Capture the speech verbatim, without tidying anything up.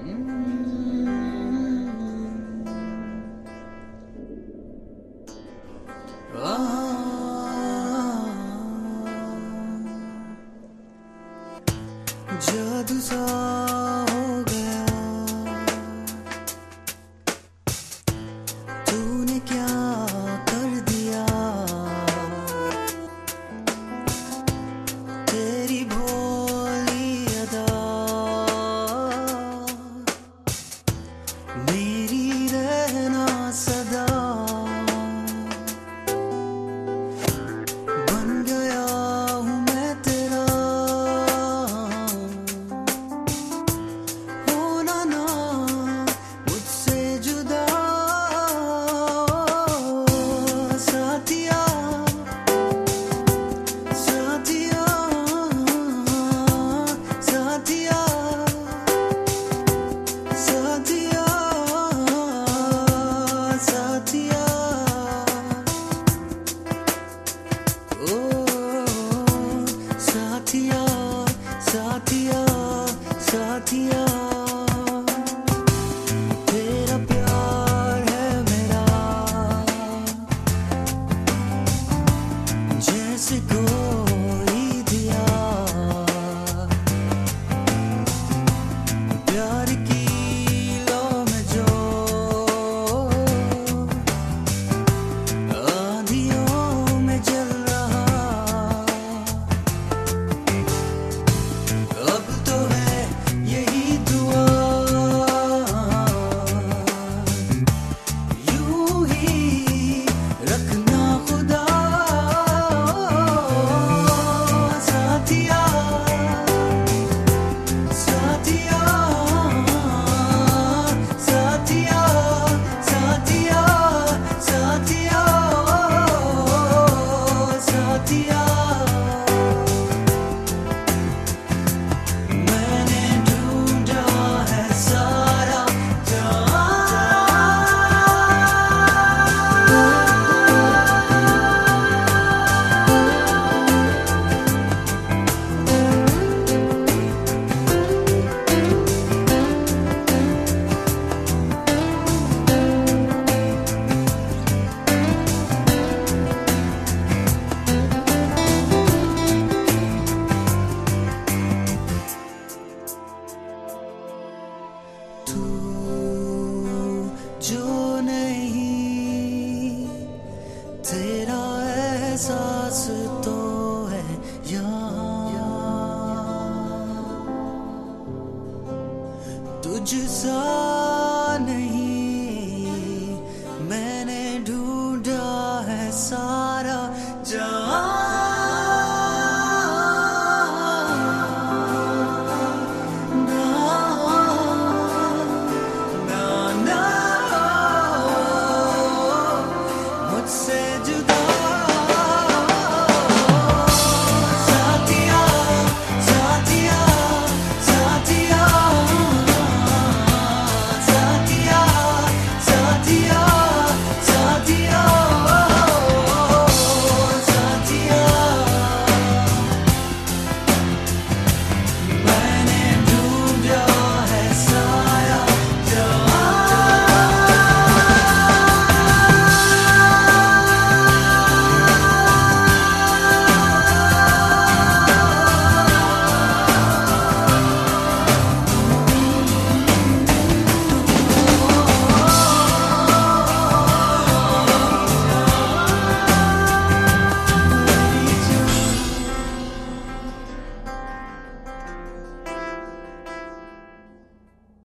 जादू सा हो गया, तूने क्या कर दिया। तेरी भोली अदा मेरी रहना सदा। बन गया हूँ मैं तेरा, होना ना मुझसे जुदा। साथिया साथिया साथिया साथिया साथिया ओ साथिया साथिया साथिया। तेरा प्यार है मेरा जैसे कोई दिया। प्यार की लो में जो आंधियों में जल रहा। अब तो है यही दुआ, यूं ही रखना खुदा। साथिया साथिया साथिया साथिया साथिया साथिया। मैंने ढूंढा है सारा तू जो नहीं, तेरा एहसास तो है यहाँ। तुझ सा नहीं